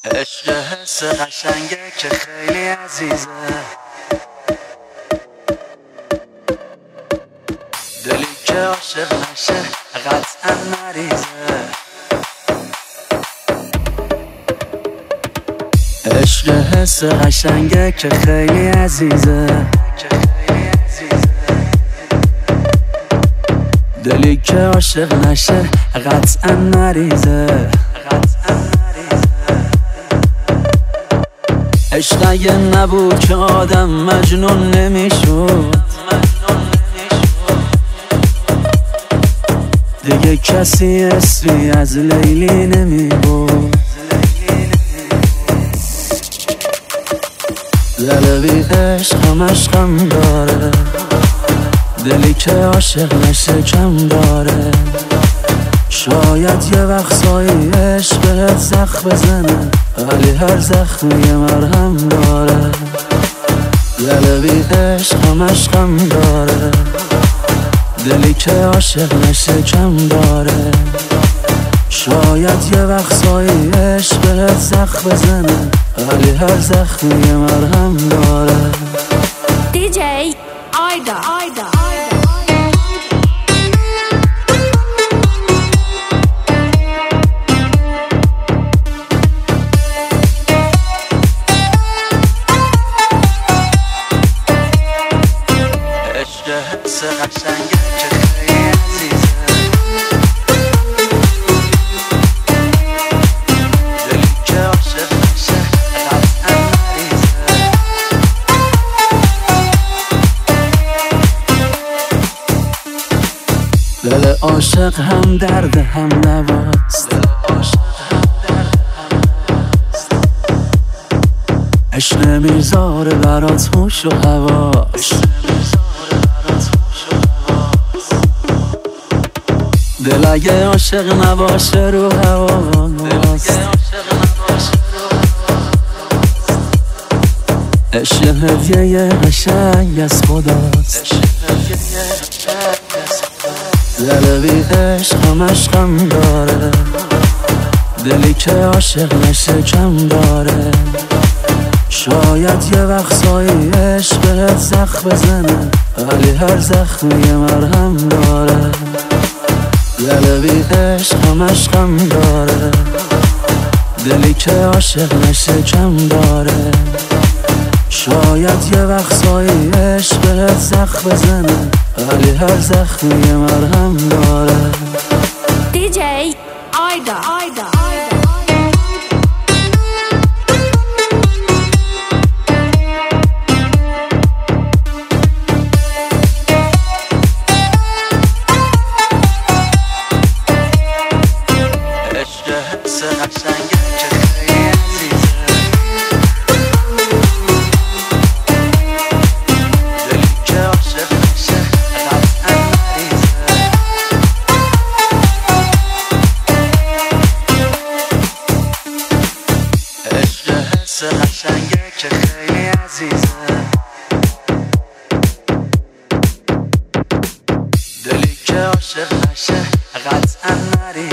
عشق حس قشنگه که خیلی عزیزه، دلی که عاشق نشه قطعا مریضه. عشق حس قشنگه که خیلی عزیزه، دلی که عاشق نشه قطعا مریضه. عشق اگه نبود که آدم مجنون نمیشد، دیگه کسی اسمی از لیلی نمیبود. دل بی عشق همش غم داره، دلی که عاشق نشه کم داره. شاید یه وقت سایه عشق بهت زخم بزنه، ولی هر زخمی یه مرهم داره. دل بی عشق همش غم داره، دلی که عاشق نشه کم داره. شاید یه وقت سایه عشق بهت زخم بزنه، ولی هر زخمی یه مرهم داره. DJ آیدا عشق حس قشنگه که خیلی عزیزه، دلی که عاشق نشه قطعا مریضه. دل عاشق هم درد هم نواست، عشق نمیذاره برات هوش و حواس. دل اگه عاشق نباشه رو هواست، عشق هدیه قشنگ از خداست. دل بی عشق همش غم داره، دلی که عاشق نشه کم داره. شاید یه وقت سایه عشق بهت زخم بزنه، ولی هر زخمی یه مرهم داره. دل بی عشق همش غم داره، دلی که عاشق نشه کم داره. شاید یه وقت سایه عشق بهت زخم بزنه، ولی هر زخمی یه مرهم داره. DJ آیدا عشق حس قشنگه که خیلی عزیزه، دلی که عاشق نشه قطعا مریضه. عشق حس قشنگه که خیلی عزیزه، دلی که عاشق نشه قطعا مریضه.